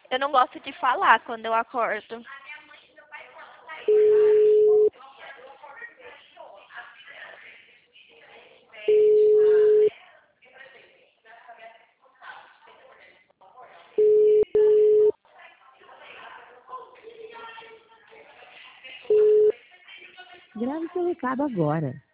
Eu não gosto de falar quando eu acordo. Grave seu recado agora.